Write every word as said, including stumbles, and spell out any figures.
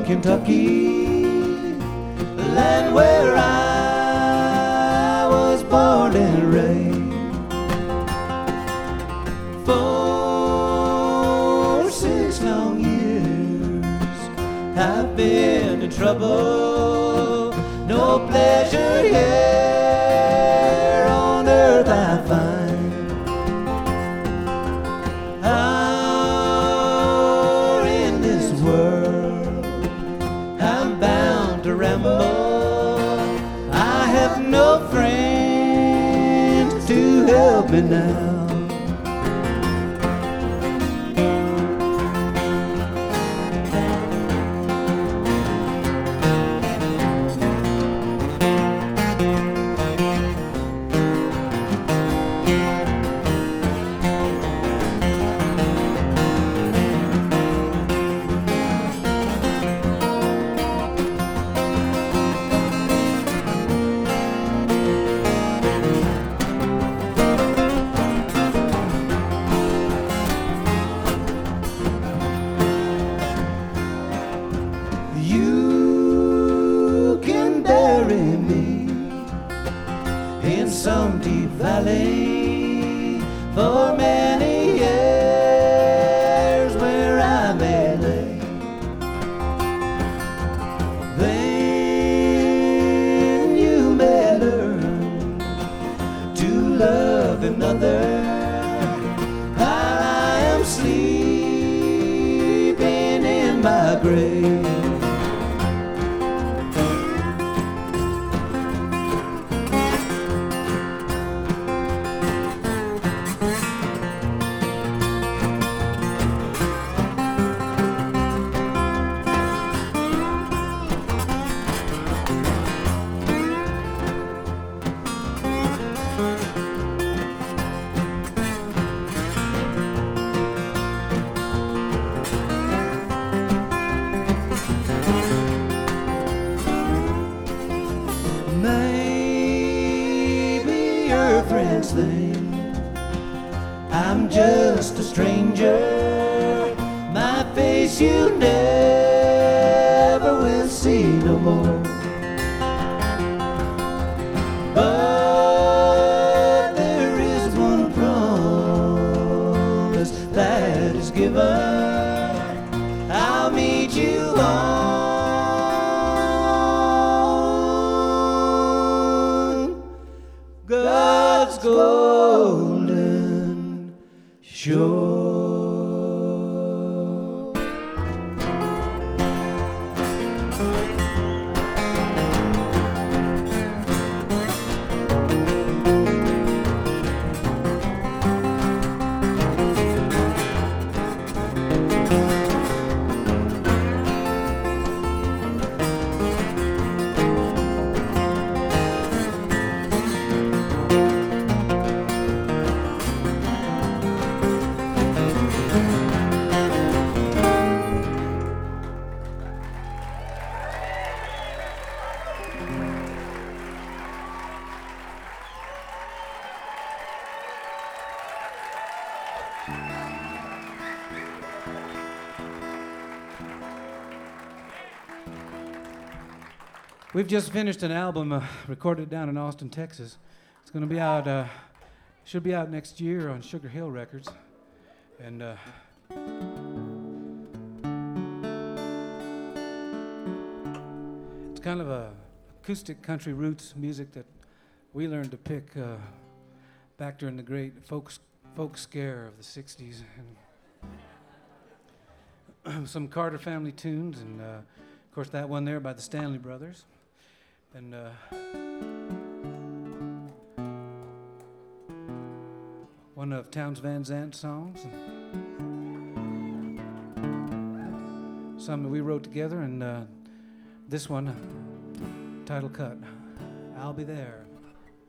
Kentucky, the land where I was born and raised. For six long years I've been in trouble, no pleasure here on earth I find. Out in this world I'm bound to ramble, I have no friends to help me now. You can bury me in some deep valley for many years where I may lay. Then you may learn to love another while I am sleeping in my grave. Maybe your friends think I'm just a stranger, my face you never will see no more. But there is one promise that is given, I'll meet you on God's golden shore. We've just finished an album uh, recorded down in Austin, Texas. It's going to be out, uh, should be out next year on Sugar Hill Records. And uh, it's kind of a acoustic country roots music that we learned to pick uh, back during the great folk, folk scare of the sixties. And some Carter family tunes, and uh, of course that one there by the Stanley Brothers. And uh, one of Townes Van Zant's songs, and some that we wrote together, and uh, this one, uh, title cut, I'll Be There.